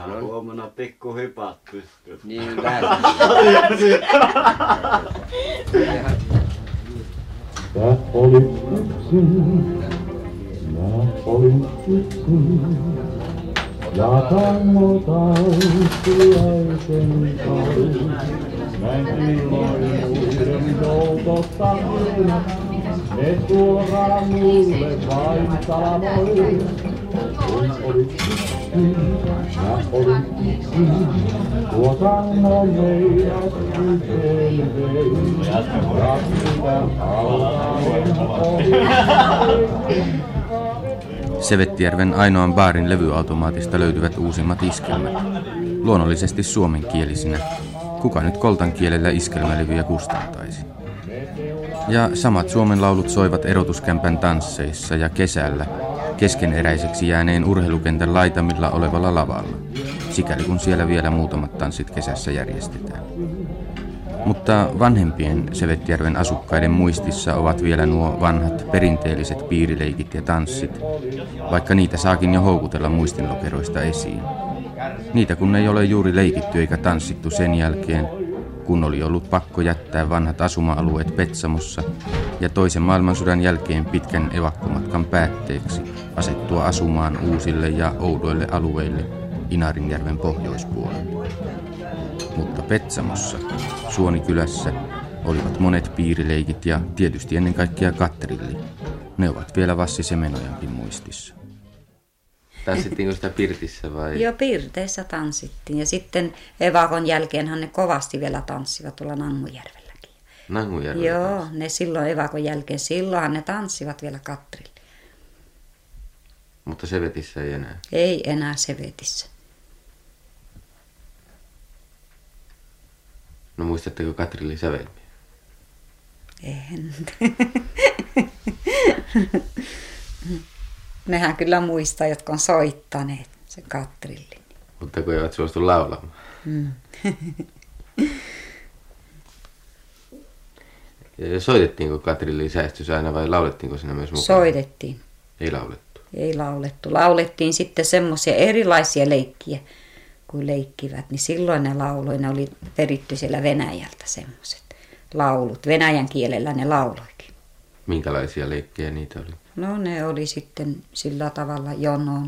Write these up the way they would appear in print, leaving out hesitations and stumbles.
huomenna pikku hypät pystyy. Niin lähes. Mä olin yksin, ja tango tanssiaisen kai. Näin illoin muiden joukossa minä, ne suoraan mulle vain salamoi. Kun olit yksin, mä olin yksin, tuo tango meidät yhteen vei. Ja sitä alkaen ohi. Sevettijärven ainoan baarin levyautomaatista löytyvät uusimmat iskelmät. Luonnollisesti suomenkielisinä. Kuka nyt koltan kielellä iskelmälevyjä kustantaisi? Ja samat suomen laulut soivat erotuskämpän tansseissa ja kesällä keskeneräiseksi jääneen urheilukentän laitamilla olevalla lavalla, sikäli kun siellä vielä muutamat tanssit kesässä järjestetään. Mutta vanhempien Sevettijärven asukkaiden muistissa ovat vielä nuo vanhat perinteelliset piirileikit ja tanssit, vaikka niitä saakin jo houkutella muistinlokeroista esiin. Niitä kun ei ole juuri leikitty eikä tanssittu sen jälkeen, kun oli ollut pakko jättää vanhat asuma-alueet Petsamossa ja toisen maailmansodan jälkeen pitkän evakkomatkan päätteeksi asettua asumaan uusille ja oudoille alueille Inarinjärven pohjoispuolelle. Mutta Petsamossa, Suonikylässä, olivat monet piirileikit ja tietysti ennen kaikkea katrilli. Ne ovat vielä Vassi Semenojankin muistissa. Tanssittiinko sitä pirtissä vai? Joo, pirteissä tanssittiin. Ja sitten evakon jälkeenhan ne kovasti vielä tanssivat tuolla Nangujärvelläkin. Nangujärvellä? Joo, ne silloin evakon jälkeen. Silloinhan ne tanssivat vielä katrilli. Mutta Sevetissä ei enää? Ei enää Sevetissä. No muistatteko katrilli sävelmiä? En. Nehän kyllä muistaa, jotka on soittaneet se katrilli. Mutta kun eivät suostu laulamaan. Soitettiinko katrilli säästys aina vai laulettiinko siinä myös mukaan? Soitettiin. Ei laulettu? Ei laulettu. Laulettiin sitten semmoisia erilaisia leikkiä, kun leikkivät, niin silloin ne lauloi. Ne oli peritty siellä Venäjältä semmoiset laulut. Venäjän kielellä ne lauloikin. Minkälaisia leikkejä niitä oli? No ne oli sitten sillä tavalla jonoon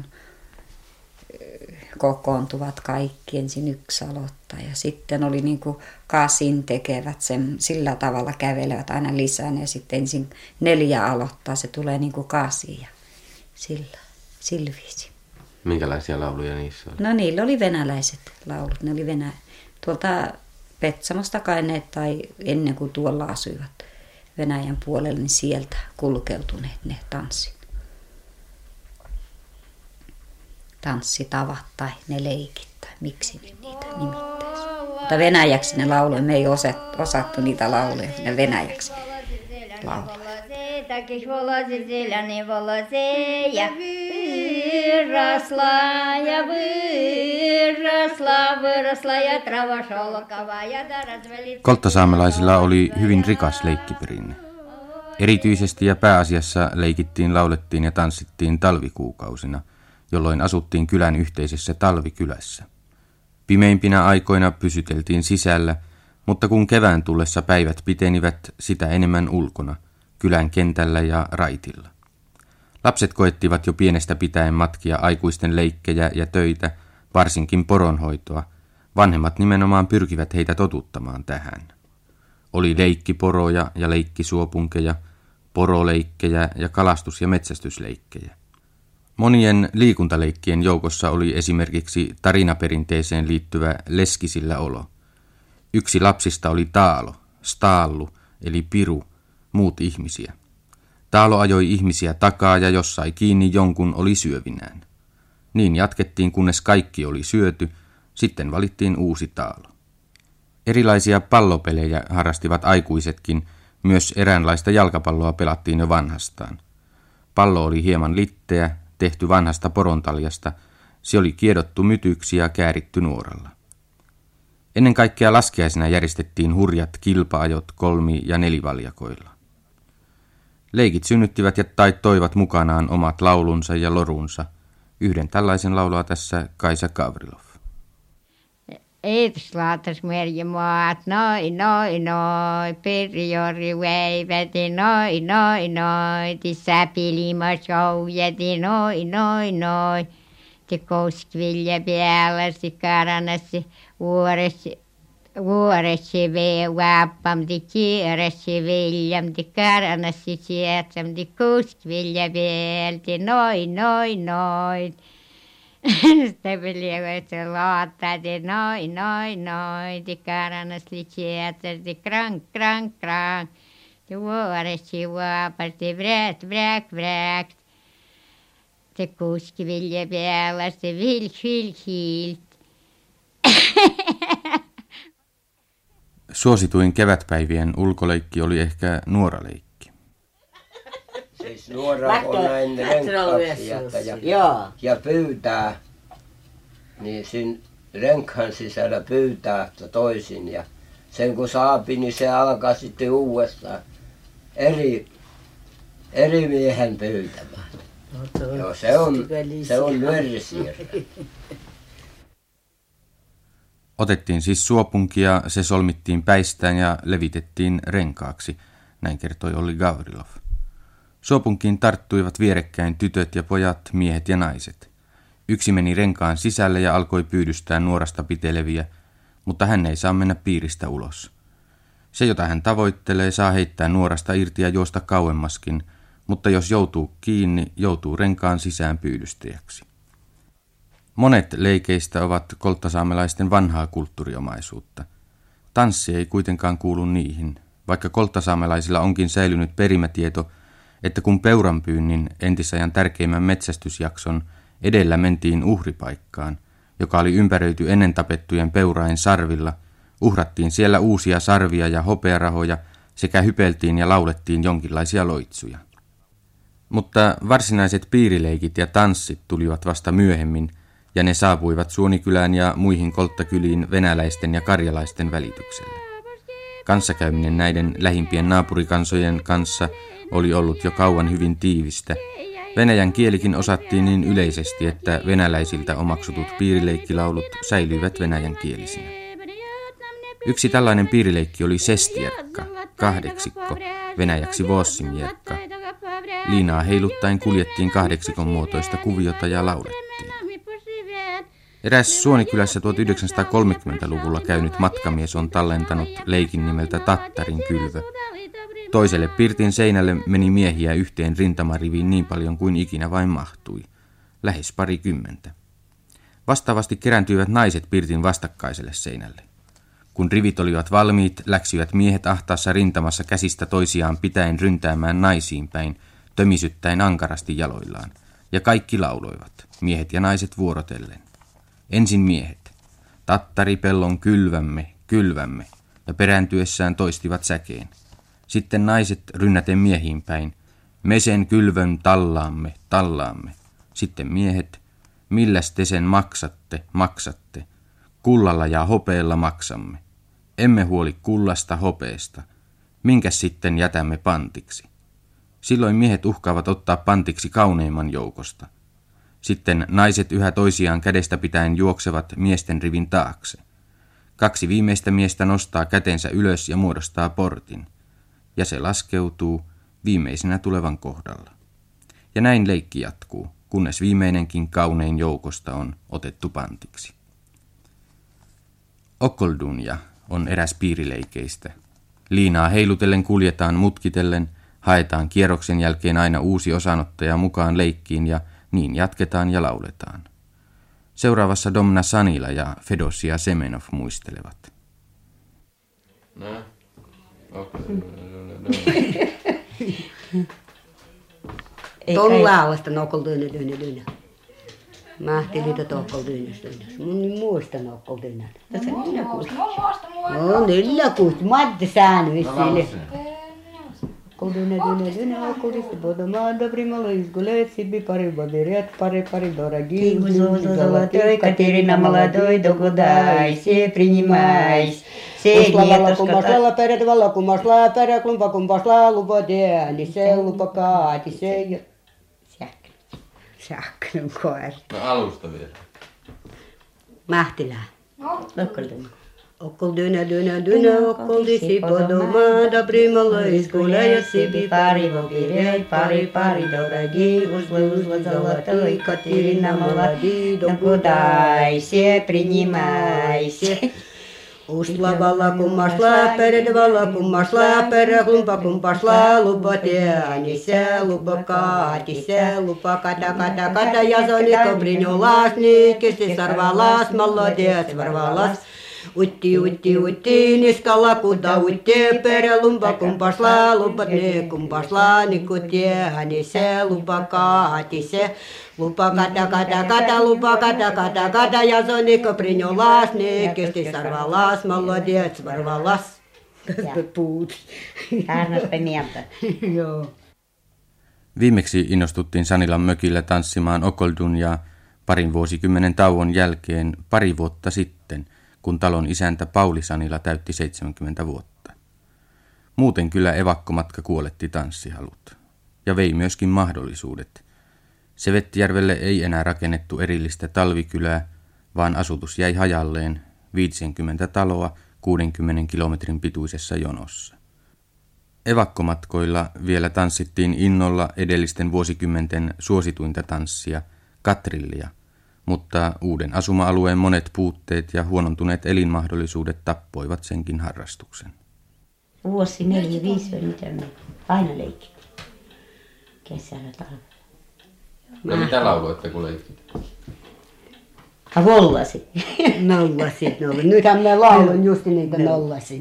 kokoontuvat kaikki ensin yksi aloittaa. Ja sitten oli niin kuin kasin tekevät sen, sillä tavalla kävelevät aina lisää. Ja sitten ensin 4 aloittaa, se tulee niin kuin kasi ja sillä viisi. Minkälaisia lauluja niissä oli? No niillä oli venäläiset laulut. Ne oli tuolta Petsamosta kai ne, tai ennen kuin tuolla asuivat Venäjän puolella, niin sieltä kulkeutuneet ne tanssitavat tai ne leikit tai miksi ne niitä nimittäisi. Mutta venäjäksi ne lauloi, me ei osattu niitä lauluja, ne venäjäksi lauloi. Kolttasaamelaisilla oli hyvin rikas leikkiperinne. Erityisesti ja pääasiassa leikittiin, laulettiin ja tanssittiin talvikuukausina, jolloin asuttiin kylän yhteisessä talvikylässä. Pimeimpinä aikoina pysyteltiin sisällä, mutta kun kevään tullessa päivät pitenivät, sitä enemmän ulkona, kylän kentällä ja raitilla. Lapset koettivat jo pienestä pitäen matkia aikuisten leikkejä ja töitä, varsinkin poronhoitoa. Vanhemmat nimenomaan pyrkivät heitä totuttamaan tähän. Oli leikkiporoja ja leikkisuopunkeja, poroleikkejä ja kalastus- ja metsästysleikkejä. Monien liikuntaleikkien joukossa oli esimerkiksi tarinaperinteeseen liittyvä leskisillä olo. Yksi lapsista oli taalo, staallu eli piru, muut ihmisiä. Taalo ajoi ihmisiä takaa ja jos sai kiinni jonkun oli syövinään. Niin jatkettiin kunnes kaikki oli syöty, sitten valittiin uusi taalo. Erilaisia pallopelejä harrastivat aikuisetkin, myös eräänlaista jalkapalloa pelattiin jo vanhastaan. Pallo oli hieman litteä, tehty vanhasta porontaljasta, se oli kiedottu mytyksi ja kääritty nuoralla. Ennen kaikkea laskiaisena järjestettiin hurjat kilpaajot 3- ja 4-valjakoilla. Leikit synnyttivät ja toivat mukanaan omat laulunsa ja lorunsa. Yhden tällaisen laulaa tässä Kaisa Gavrilov. Eetslaatas merjemaat, noi, perjori väiväti, noi, ti säpilima soujäti, noi. Ti koskvilja pealasi, karanasi, vuoresi vappam, ti kierasi viljam, ti karanasi sietsam, ti koskvilja pealti, noi. Sitten peliävät laattaa, noi, ti karanasi sietsam, ti krang. Ti vuoresi vappam, ti vräk. Se kuskivilja pealla, se hilt. Suosituin kevätpäivien ulkoleikki oli ehkä nuoraleikki. Siis nuora on näin renkkaksi ja pyytää, niin siinä renkhan sisällä pyytää toisin. Ja sen kun saapi, niin se alkaa sitten uudestaan eri miehen pyytämään. Joo, se on nörsiä. Otettiin siis suopunki ja se solmittiin päistään ja levitettiin renkaaksi, näin kertoi Olli Gavrilov. Suopunkiin tarttuivat vierekkäin tytöt ja pojat, miehet ja naiset. Yksi meni renkaan sisälle ja alkoi pyydystää nuorasta piteleviä, mutta hän ei saa mennä piiristä ulos. Se, jota hän tavoittelee, saa heittää nuorasta irti ja juosta kauemmaskin, mutta jos joutuu kiinni, joutuu renkaan sisään pyydystäjäksi. Monet leikeistä ovat kolttasaamelaisten vanhaa kulttuuriomaisuutta. Tanssi ei kuitenkaan kuulu niihin, vaikka kolttasaamelaisilla onkin säilynyt perimätieto, että kun peuranpyynnin entisajan tärkeimmän metsästysjakson edellä mentiin uhripaikkaan, joka oli ympäröity ennen tapettujen peurain sarvilla, uhrattiin siellä uusia sarvia ja hopearahoja sekä hypeltiin ja laulettiin jonkinlaisia loitsuja. Mutta varsinaiset piirileikit ja tanssit tulivat vasta myöhemmin, ja ne saapuivat Suonikylään ja muihin kolttakyliin venäläisten ja karjalaisten välityksellä. Kanssakäyminen näiden lähimpien naapurikansojen kanssa oli ollut jo kauan hyvin tiivistä. Venäjän kielikin osattiin niin yleisesti, että venäläisiltä omaksutut piirileikkilaulut säilyivät venäjän kielisinä. Yksi tällainen piirileikki oli sestierkka, kahdeksikko, venäjäksi vossimierkka. Liinaa heiluttain kuljettiin kahdeksikon muotoista kuviota ja laulettiin. Eräs Suonikylässä 1930-luvulla käynyt matkamies on tallentanut leikin nimeltä Tattarin kylvö. Toiselle pirtin seinälle meni miehiä yhteen rintamariviin niin paljon kuin ikinä vain mahtui, lähes 20. Vastaavasti kerääntyivät naiset pirtin vastakkaiselle seinälle. Kun rivit olivat valmiit, läksivät miehet ahtaassa rintamassa käsistä toisiaan pitäen ryntäämään naisiin päin, tömisyttäen ankarasti jaloillaan, ja kaikki lauloivat, miehet ja naiset vuorotellen. Ensin miehet, Tattaripellon kylvämme, ja perääntyessään toistivat säkeen. Sitten naiset rynnäten miehiin päin, me sen kylvön tallaamme. Sitten miehet, milläs te sen maksatte, kullalla ja hopeella maksamme. Emme huoli kullasta hopeesta, minkäs sitten jätämme pantiksi. Silloin miehet uhkaavat ottaa pantiksi kauneimman joukosta. Sitten naiset yhä toisiaan kädestä pitäen juoksevat miesten rivin taakse. 2 viimeistä miestä nostaa kätensä ylös ja muodostaa portin. Ja se laskeutuu viimeisenä tulevan kohdalla. Ja näin leikki jatkuu, kunnes viimeinenkin kaunein joukosta on otettu pantiksi. Okoldunja on eräs piirileikeistä. Liinaa heilutellen kuljetaan mutkitellen, haetaan kierroksen jälkeen aina uusi osanottaja mukaan leikkiin ja niin jatketaan ja lauletaan. Seuraavassa Domna Sanila ja Fedosia Semenov muistelevat. Tuon laulasta nokoldyynä. Mä ajattelin, että nokoldyynä. Mun muista nokoldyynä. Tässä on 4 kuusi. No 4 kuusi. Matti säännöi sille. Колдуна, околисти бодома, добри мало изгулят себе пари благодарят, пари дорогие. Тигузоза золотой, Катерина молодой, догадайся, принимайся. Kumasla peretvalla, kumasla pereklumpa, kumpasla lupa tieni, se lupa kaati, se ja... Sähkön koerta. No alusta vielä. Mähtilä. Okkol dynä, okkol disi podomada, primalla iskulla ja sipi pari vokirei, pari, doragi, usla, zolotoi, Katirina, молоди, докудайся, принимайся. Usla valla kummasla, pered valla kummasla, kumpa, lupa teänisä, lupa kaatisä, lupa kata, ja sonikko brinjolas, niikesti sarvalas, malodias varvalas. Utti, niskalla kuta, utti, perä, lumpa kumpasla, lupat ne kumpasla, nikku teänisä, lupa kaatisä. Lupa kata, lupa kata, ja sonikko brinjolas, niikesti sarvalas, malodias varvalas. Tästä puut. Äänäspä mieltä. Joo. Viimeksi innostuttiin Sanilan mökillä tanssimaan okoldunjaa parin vuosikymmenen tauon jälkeen pari vuotta sitten, kun talon isäntä Pauli Sanila täytti 70 vuotta. Muuten kyllä evakkomatka kuoletti tanssihalut. Ja vei myöskin mahdollisuudet. Sevettijärvelle ei enää rakennettu erillistä talvikylää, vaan asutus jäi hajalleen 50 taloa 60 kilometrin pituisessa jonossa. Evakkomatkoilla vielä tanssittiin innolla edellisten vuosikymmenten suosituinta tanssia, katrillia, mutta uuden asuma-alueen monet puutteet ja huonontuneet elinmahdollisuudet tappoivat senkin harrastuksen. Vuosi 4-5 oli mitä me aina leikki. Kesällä talvella. No mitä lauloitte kun leikit? Vollasi. Nollasit. Nythän mä laulan just niitä nollasi.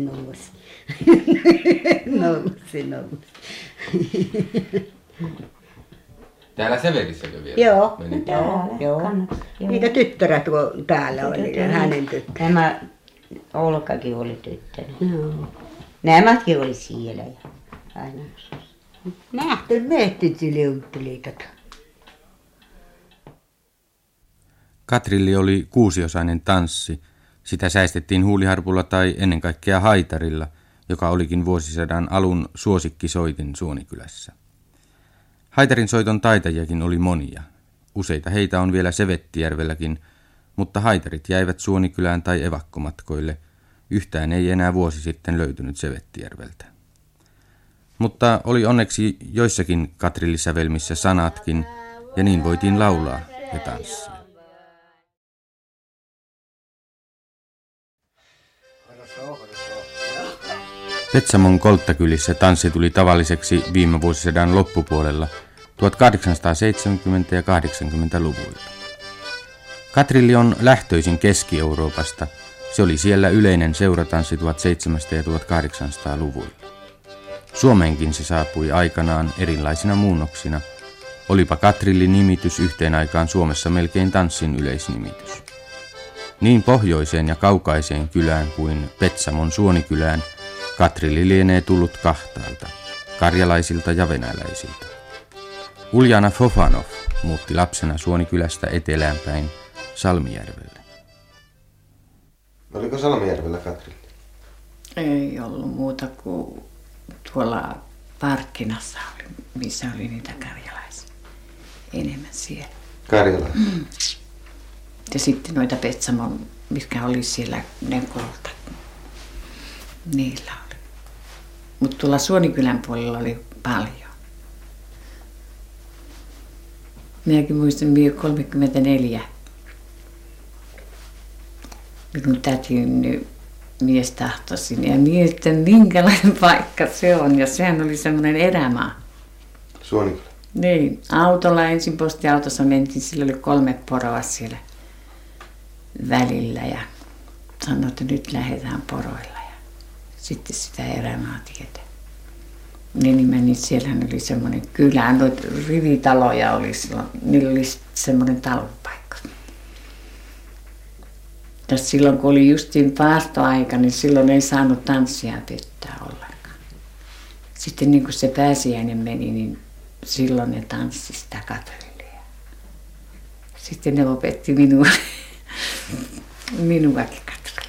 Täällä Severissäkö vielä? Joo. Joo. Niitä tyttärät kun täällä oli, hänen tyttärät. Tämä Olkakin oli tyttönä. Joo. Nämäkin oli siellä ja aina. Nähty liutteliitot. Katrilli oli 6-osainen tanssi. Sitä säistettiin huuliharpulla tai ennen kaikkea haitarilla, joka olikin vuosisadan alun suosikkisoitin Suonikylässä. Haitarin soiton taitajiakin oli monia. Useita heitä on vielä Sevettijärvelläkin, mutta haitarit jäivät Suonikylään tai evakkomatkoille. Yhtään ei enää vuosi sitten löytynyt Sevettijärveltä. Mutta oli onneksi joissakin katrillisävelmissä sanatkin, ja niin voitiin laulaa ja tanssia. Petsamon kolttakylissä tanssi tuli tavalliseksi viime vuosisadan loppupuolella 1870- ja 80-luvuilla. Katrilli on lähtöisin Keski-Euroopasta. Se oli siellä yleinen seuratanssi 1700- ja 1800-luvuilla. Suomeenkin se saapui aikanaan erilaisina muunnoksina. Olipa Katrillin nimitys yhteen aikaan Suomessa melkein tanssin yleisnimitys. Niin pohjoiseen ja kaukaiseen kylään kuin Petsamon Suonikylään Katrilli lienee tullut kahtaalta, karjalaisilta ja venäläisiltä. Uljana Fofanov muutti lapsena Suonikylästä etelään päin Salmijärvelle. Oliko Salmijärvellä Katrilli? Ei ollut muuta kuin tuolla Parkkinassa, missä oli niitä karjalaisia. Enemmän siellä. Karjalaisia? Ja sitten noita Petsamon, mitkä oli siellä Nenkolta. Niillä oli. Mutta tuolla Suonikylän puolella oli paljon. Minäkin muistan 34. Minun tätin mies tahtoisin ja mietin minkälainen paikka se on. Ja sehän oli semmoinen erämaa. Suonikylä? Niin, autolla ensin postiautossa mentiin, sillä oli 3 poroa siellä välillä ja sanoi, että nyt lähdetään poroilla. Sitten sitä erämaatietä. Niin menin, siellähän oli semmoinen kylä, noita rivitaloja oli silloin, niillä oli semmoinen talvipaikka. Ja silloin kun oli justiin paastoaika, niin silloin ei saanut tanssia pitää ollenkaan. Sitten niin kun se pääsiäinen meni, niin silloin ne tanssi sitä katrillia. Sitten ne opetti minuakin katrillia.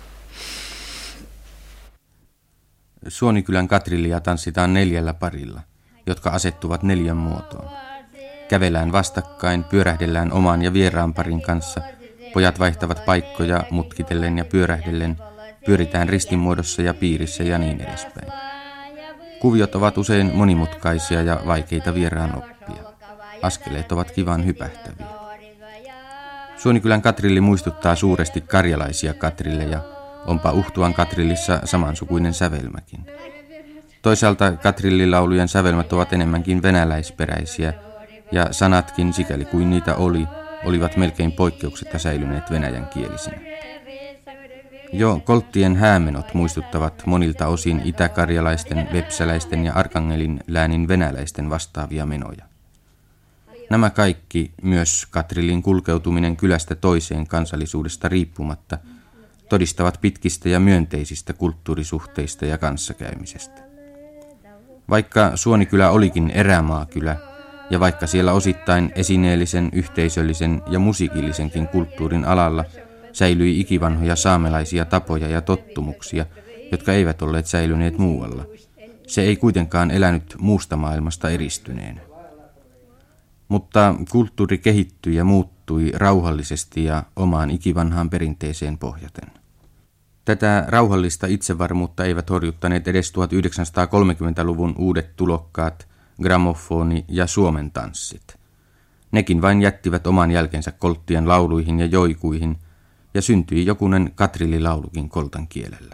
Suonikylän katrillia tanssitaan 4 parilla, jotka asettuvat 4 muotoon. Kävelään vastakkain, pyörähdellään oman ja vieraan parin kanssa Pojat vaihtavat paikkoja mutkitellen ja pyörähdellen, pyöritään ristinmuodossa ja piirissä ja niin edespäin. Kuviot ovat usein monimutkaisia ja vaikeita vieraan oppia. Askeleet ovat kivan hypähtäviä. Suonikylän katrilli muistuttaa suuresti karjalaisia katrilleja, onpa Uhtuan katrillissa samansukuinen sävelmäkin. Toisaalta katrillilaulujen sävelmät ovat enemmänkin venäläisperäisiä, ja sanatkin, sikäli kuin niitä olivat melkein poikkeuksetta säilyneet venäjänkielisinä. Jo kolttien häämenot muistuttavat monilta osin itäkarjalaisten, vepsäläisten ja Arkangelin läänin venäläisten vastaavia menoja. Nämä kaikki, myös katrillin kulkeutuminen kylästä toiseen kansallisuudesta riippumatta, todistavat pitkistä ja myönteisistä kulttuurisuhteista ja kanssakäymisestä. Vaikka Suonikylä olikin erämaakylä, ja vaikka siellä osittain esineellisen, yhteisöllisen ja musiikillisenkin kulttuurin alalla säilyi ikivanhoja saamelaisia tapoja ja tottumuksia, jotka eivät olleet säilyneet muualla, se ei kuitenkaan elänyt muusta maailmasta eristyneenä. Mutta kulttuuri kehittyi ja muuttui rauhallisesti ja omaan ikivanhaan perinteeseen pohjaten. Tätä rauhallista itsevarmuutta eivät horjuttaneet edes 1930-luvun uudet tulokkaat, gramofoni ja Suomen tanssit. Nekin vain jättivät oman jälkensä kolttien lauluihin ja joikuihin, ja syntyi jokunen katrillilaulukin koltan kielellä.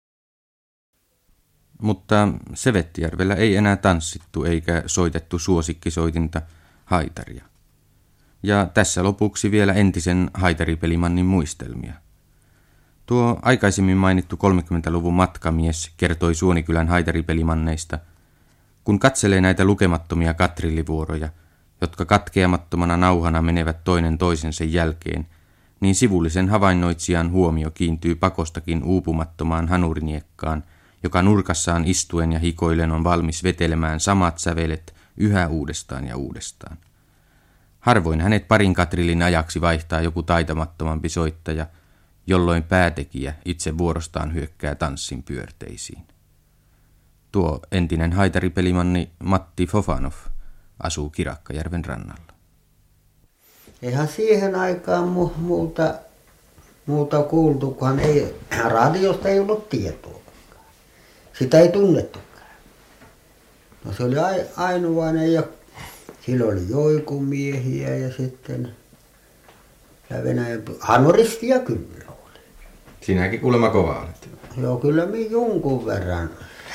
Mutta Sevettijärvellä ei enää tanssittu eikä soitettu suosikkisoitinta, haitaria. Ja tässä lopuksi vielä entisen haitaripelimannin muistelmia. Tuo aikaisemmin mainittu 30-luvun matkamies kertoi Suonikylän haitaripelimanneista, kun katselee näitä lukemattomia katrillivuoroja, jotka katkeamattomana nauhana menevät toinen toisensa jälkeen, niin sivullisen havainnoitsijan huomio kiintyy pakostakin uupumattomaan hanuriniekkaan, joka nurkassaan istuen ja hikoillen on valmis vetelemään samat sävelet yhä uudestaan ja uudestaan. Harvoin hänet parin katrillin ajaksi vaihtaa joku taitamattomampi soittaja, jolloin päätekijä itse vuorostaan hyökkää tanssin pyörteisiin. Tuo entinen haitaripelimanni Matti Fofanov asuu Kirakkajärven rannalla. Eihän siihen aikaan muuta kuultu, kunhan radiosta ei ollut tietoa. Sitä ei tunnettukaan. No se oli ainoainen ja sillä oli joikumiehiä ja sitten ja Venäjän hanoristia kyllä oli. Sinäkin kuulemma kova olet. Joo, kyllä minä jonkun verran.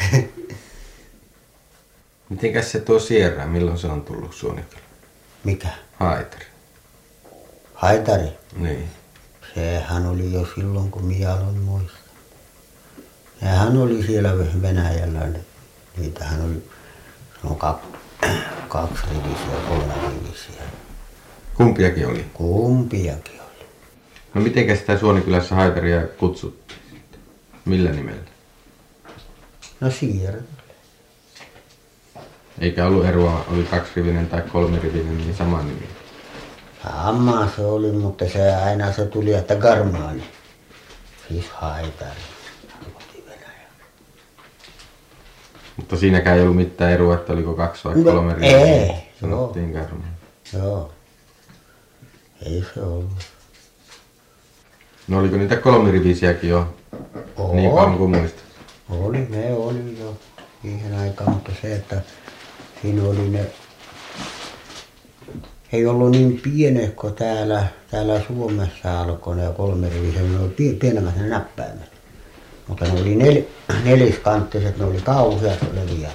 Mitenkäs se tuo Sierra, milloin se on tullut Suonikylään? Mikä? Haitari. Haitari? Niin. Sehän oli jo silloin, kun minä aloin muistaa. Sehän oli siellä Venäjällä. Niitähän oli kaksi rivisiä, 3 rivisiä. Kumpiakin oli? Kumpiakin oli. No mitenkäs sitä Suonikylässä haitaria kutsuttiin? Millä nimellä? No Sierra. Eikä ollut eroa, oli 2-rivinen tai 3-rivinen, niin sama nimi. Sama se oli, mutta se aina se tuli, että Garmaani. Siis haitari. Mutta siinäkään ei ollut mitään eroa, että oliko 2 vai 3 riviniä. Ei. Sanottiin Garmaani. Joo. Ei se ollut. No oliko niitä 3-rivisiäkin jo? Niin kauan kuin muistat? Ne oli jo siihen aikaan, mutta se, että siinä oli ne, ei ollut niin pienet kuin täällä Suomessa alkoi ne 3-rivisiä, ne oli pienemmät ne näppäimet. Mutta ne oli neliskanttiset, ne oli kauheat leviä.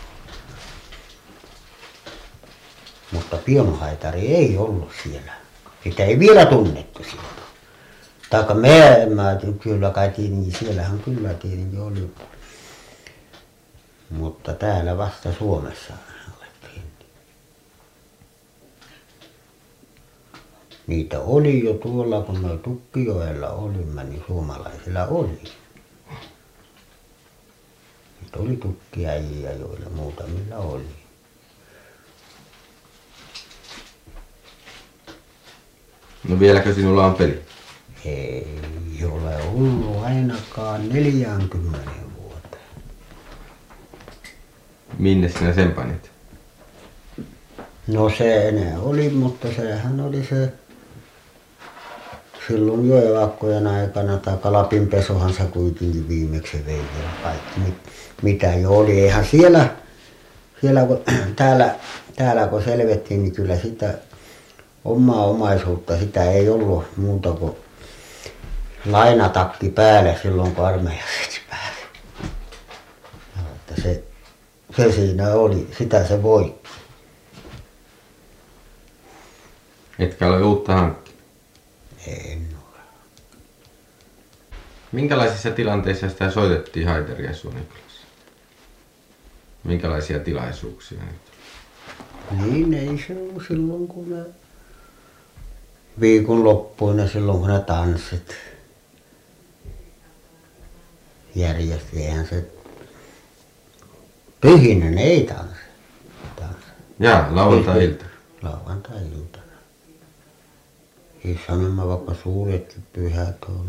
Mutta pionohaitari ei ollut siellä. Sitä ei vielä tunnettu sieltä. Taikka mä kyllä kai tiedin, siellähän kyllä tiedin oli. Mutta täällä vasta Suomessa alettiin. Niitä oli jo tuolla, kun me Tukkijoella olimme, niin suomalaisilla oli. Niitä oli tukkiäjiä, joilla muutamilla oli. No vieläkö sinulla on peli? Ei ole ollut ainakaan 40 vuoteen. Minne sinä sen panit? No se enää oli, mutta sehän oli silloin jo evakkojen aikana tai Lapinpesohan se kuitenkin viimeksi vei vielä kaikki mitä jo oli. Eihän siellä kun täällä kun selvettiin, niin kyllä sitä omaa omaisuutta sitä ei ollut muuta kuin lainatakki päälle silloin kun armeijassa pääsi. Että se siinä oli, sitä se voitti. Etkä ole uutta hankkinut? En ole. Minkälaisissa tilanteissa sitä soitettiin haitaria Suonenkylässä? Minkälaisia tilaisuuksia nyt? Niin ei se ollut silloin kun ne viikonloppuina silloin kun ne tanssit järjesti. Eihän se pyhinä ne ei tanssi. Jaa, lauantai-ilta. Lauantai-iltana. Ei sanoma vaikka suuretkin pyhät on.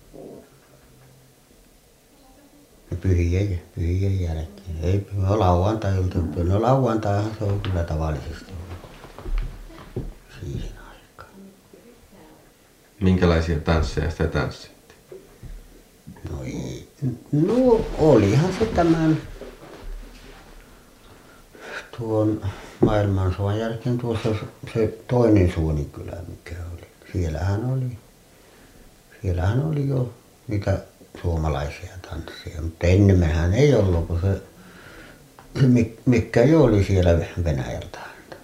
Ne pyhien jälkeen. Ei lauantai-ilta. No lauantaihan se on kyllä tavallisesti ollut siihen aikaan. Minkälaisia tansseja sitä tanssittiin? No olihan se tämän tuon maailmansodan jälkeen tuossa se toinen Suonikylä mikä oli. Siellähän oli jo niitä suomalaisia tansseja, mutta ennemmähän ei ollut, kun se mikä jo oli siellä Venäjältä.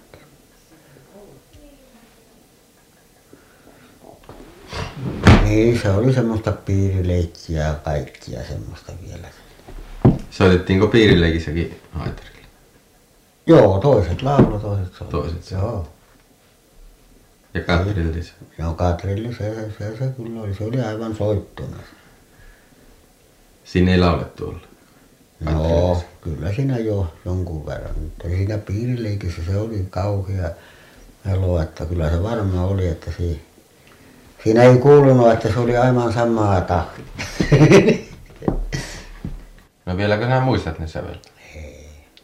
Niin, se oli semmoista piirileikkiä ja kaikkia semmoista vielä. Soitettiinko piirileikissäkin haitarilla? Joo, toiset lauloi, toiset soitti. Toiset joo. Ja katrillis? Joo, katrillis, se kyllä oli. Se oli aivan soittuna. Siinä ei laulettu olla? No, kyllä siinä jo jonkun verran. Mutta siinä piirileikissä se oli kauhea elo, että kyllä se varmaan oli, että siinä ei kuulunut, että se oli aivan samaa tahtia. No vieläkö sinä muistat ne sävelet? Ei.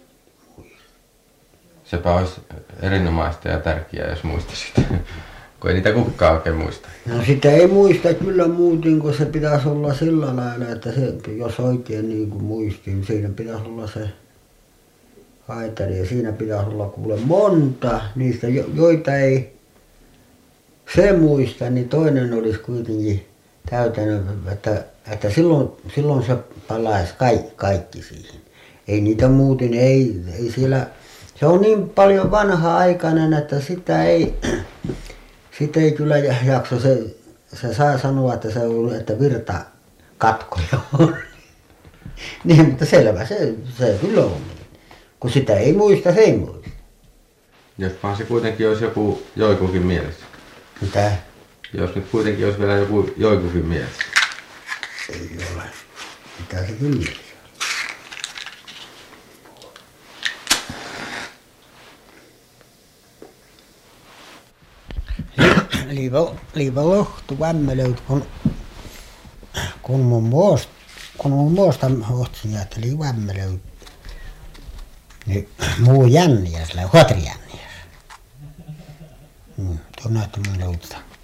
Sepä olisi erinomaista ja tärkeää, jos muistaisit. Kun ei niitä kukaan oikein muista. No sitä ei muista kyllä muuten, kun se pitäisi olla sillä lailla, että se, jos oikein niin kuin muistin, siinä pitäisi olla se haitari ja siinä pitäisi olla kuule monta niistä, joita ei se muista, niin toinen olisi kuitenkin täytänyt, että silloin se palaisi kaikki siihen. Ei niitä muuten, ei siellä, se on niin paljon vanha-aikainen, että sitä ei kyllä jakso, se saa sanoa, että se on, että virta katkoja on. Niin, mutta selvä, se kyllä on niin. Kun sitä ei muista, se ei muista. Jospahan se kuitenkin olisi joku joikukin mielessä. Mitä? Jos nyt kuitenkin olisi vielä joku joikukin mielessä. Ei ole. Mitä se kyllä mielessä? Liiva lohtu vämmelöit, kun mun muosta ohtsin, että liiva vämmelöit. Niin muu jänniäs, huotri jänniäs. Tuon näyttämään loutta.